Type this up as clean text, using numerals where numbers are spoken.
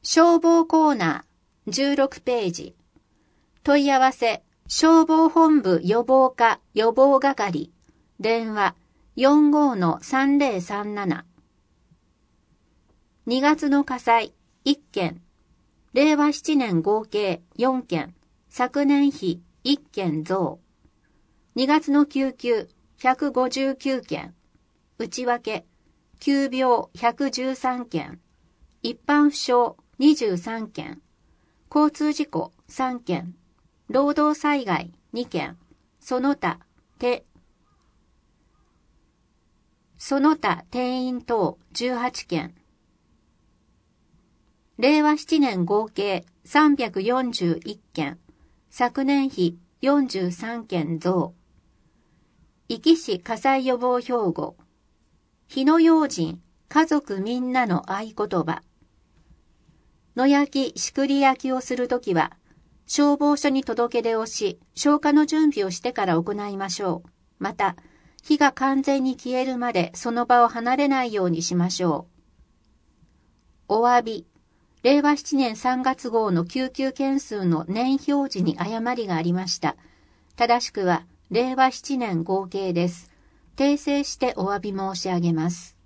消防コーナー16ページ。問い合わせ消防本部予防課予防係電話 45-3037 2月の火災1件令和7年合計4件昨年比1件増2月の救急159件内訳急病113件一般負傷23件交通事故3件労働災害2件その他定員等18件令和7年合計341件昨年比43件増壱岐市火災予防標語火の用心家族みんなの合言葉野焼き、しくり焼きをするときは消防署に届け出をし消火の準備をしてから行いましょう。また火が完全に消えるまでその場を離れないようにしましょう。お詫び令和7年3月号の救急件数の年表示に誤りがありました。正しくは令和7年合計です。訂正してお詫び申し上げます。